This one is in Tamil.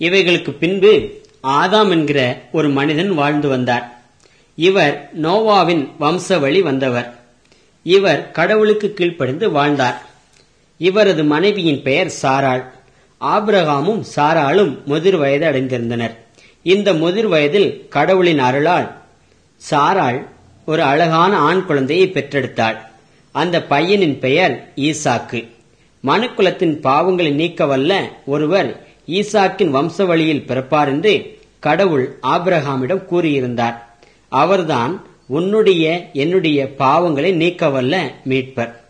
இவைகளுக்கு பின்பு ஆதாம் என்கிற ஒரு மனிதன் வாழ்ந்து வந்தார். இவர் நோவாவின் வம்சவழி வந்தவர். இவர் கடவுளுக்கு கீழ்ப்படிந்து வாழ்ந்தார். இவரது மனைவியின் பெயர் சாராள். ஆபிரகாமும் சாராளும் முதிர் வயது அடைந்திருந்தனர். இந்த முதிர் வயதில் கடவுளின் அருளால் சாராள் ஒரு அழகான ஆண் குழந்தையை பெற்றெடுத்தாள். அந்த பையனின் பெயர் ஈசாக்கு. மனுக்குலத்தின் பாவங்களை நீக்க வல்ல ஒருவர் ஈசாக்கின் வம்சவழியில் பிறப்பார் என்று கடவுள் ஆபிரகாமிடம் கூறியிருந்தார். அவர்தான் உன்னுடைய என்னுடைய பாவங்களை நீக்க வல்ல மீட்பர்.